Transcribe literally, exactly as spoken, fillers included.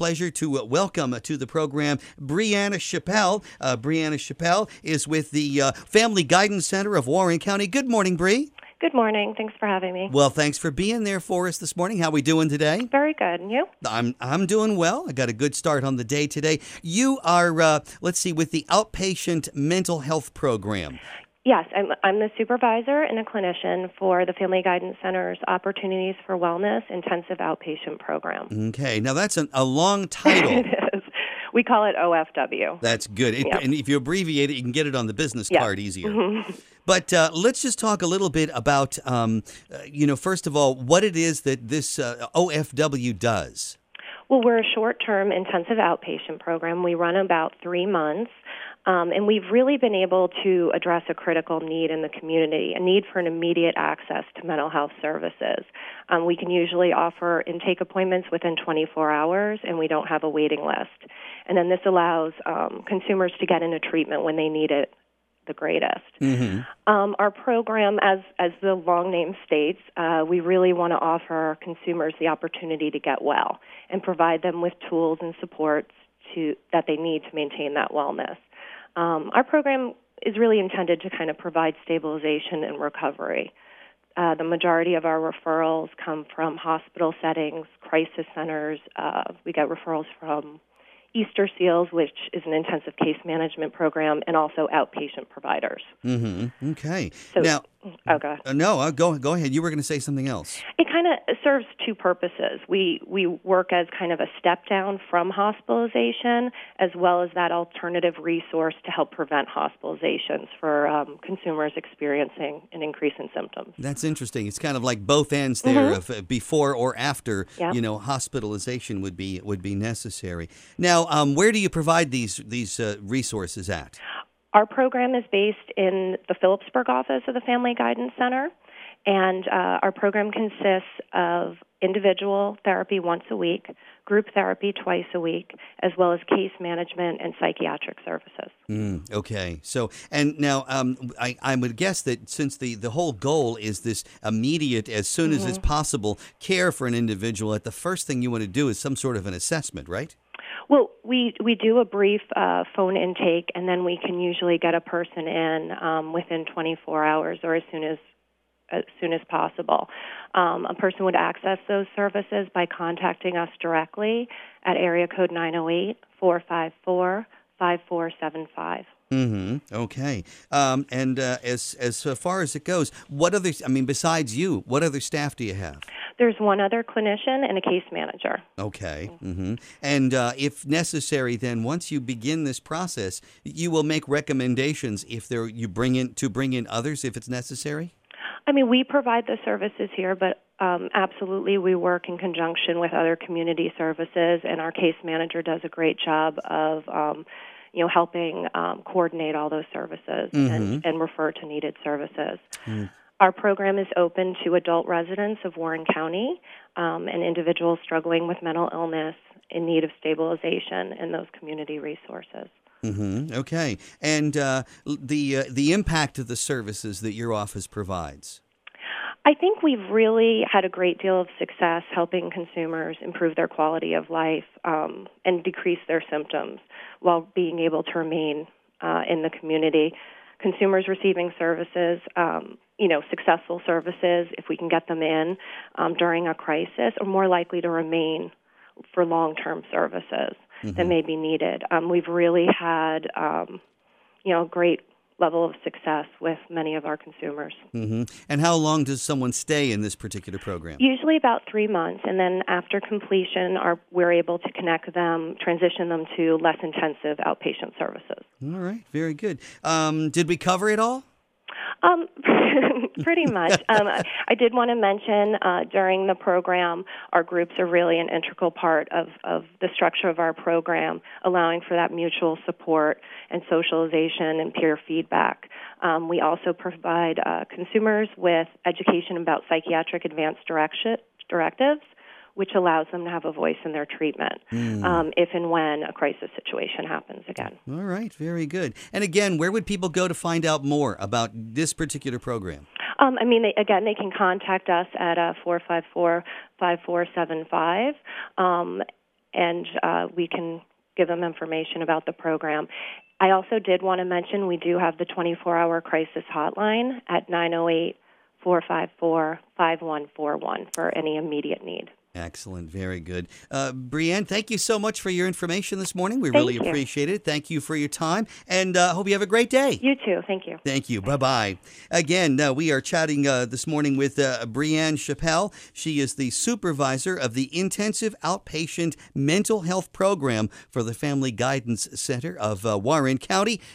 pleasure to uh, welcome uh, to the program Brianna Chappell. Uh, Brianna Chappell is with the uh, Family Guidance Center of Warren County. Good morning, Bree. Good morning. Thanks for having me. Well, thanks for being there for us this morning. How we doing today? Very good. And you? I'm I'm doing well. I got a good start on the day today. You are, uh, let's see, with the Outpatient Mental Health Program. Yes, I'm, I'm the supervisor and a clinician for the Family Guidance Center's Opportunities for Wellness Intensive Outpatient Program. Okay. Now, that's an, a long title. It is. We call it O F W. That's good. It, Yep. And if you abbreviate it, you can get it on the business Yep. card easier. Mm-hmm. But uh, let's just talk a little bit about, um, uh, you know, first of all, what it is that this uh, O F W does. Well, we're a short-term intensive outpatient program. We run about three months, um, and we've really been able to address a critical need in the community, a need for an immediate access to mental health services. Um, we can usually offer intake appointments within twenty-four hours, and we don't have a waiting list. And then this allows um, consumers to get into treatment when they need it the greatest. Mm-hmm. Um, our program, as as the long name states, uh, we really want to offer consumers the opportunity to get well and provide them with tools and supports to that they need to maintain that wellness. Um, our program is really intended to kind of provide stabilization and recovery. Uh, the majority of our referrals come from hospital settings, crisis centers. Uh, we get referrals from Easter Seals, which is an intensive case management program, and also outpatient providers. Mm-hmm. Okay. So, now, oh, go ahead. uh, no, uh, go go ahead. You were going to say something else. It kind of serves two purposes. We we work as kind of a step down from hospitalization, as well as that alternative resource to help prevent hospitalizations for um, consumers experiencing an increase in symptoms. That's interesting. It's kind of like both ends there Mm-hmm. of uh, before or after, Yep. you know, hospitalization would be would be necessary. Now, um, where do you provide these these uh, resources at? Our program is based in the Phillipsburg office of the Family Guidance Center, and uh, our program consists of individual therapy once a week, group therapy twice a week, as well as case management and psychiatric services. Mm, okay. So, and now um, I, I would guess that since the, the whole goal is this immediate, as soon Mm-hmm. as it's possible, care for an individual, that the first thing you want to do is some sort of an assessment, right? Well, we, we do a brief uh, phone intake, and then we can usually get a person in um, within twenty-four hours or as soon as as soon as possible. Um, a person would access those services by contacting us directly at area code nine oh eight, four five four, five four seven five. Mm-hmm. Okay. Um, and uh, as as far as it goes, what other, I mean, besides you, what other staff do you have? There's one other clinician and a case manager. Okay. Mm-hmm. And uh, if necessary, then once you begin this process, you will make recommendations if there you bring in to bring in others if it's necessary. I mean, we provide the services here, but um, absolutely we work in conjunction with other community services, and our case manager does a great job of, um, you know, helping um, coordinate all those services Mm-hmm. and, and refer to needed services. Mm. Our program is open to adult residents of Warren County um, and individuals struggling with mental illness in need of stabilization and those community resources. Mm-hmm. Okay. And uh, the uh, the impact of the services that your office provides. I think we've really had a great deal of success helping consumers improve their quality of life um, and decrease their symptoms while being able to remain uh, in the community. Consumers receiving services, um, you know, successful services, if we can get them in um, during a crisis, are more likely to remain for long-term services Mm-hmm. that may be needed. Um, we've really had, um, you know, great level of success with many of our consumers. Mm-hmm. And how long does someone stay in this particular program? Usually about three months, and then after completion, our, we're able to connect them, transition them to less intensive outpatient services. All right, very good. Um, did we cover it all? Um, pretty much. Um, I, I did want to mention uh, during the program, our groups are really an integral part of, of the structure of our program, allowing for that mutual support and socialization and peer feedback. Um, we also provide uh, consumers with education about psychiatric advanced direction, directives, which allows them to have a voice in their treatment Mm. um, if and when a crisis situation happens again. All right, very good. And again, where would people go to find out more about this particular program? Um, I mean, they, again, they can contact us at uh, four five four, five four seven five. Um, and uh, we can give them information about the program. I also did want to mention we do have the twenty-four hour crisis hotline at nine oh eight, four five four, five one four one for any immediate need. Excellent. Very good. Uh, Brianne, thank you so much for your information this morning. We Thank really you. appreciate it. Thank you for your time, and uh, hope you have a great day. You too. Thank you. Thank you. Bye-bye. Again, uh, we are chatting uh, this morning with uh, Brianne Chappell. She is the supervisor of the Intensive Outpatient Mental Health Program for the Family Guidance Center of uh, Warren County.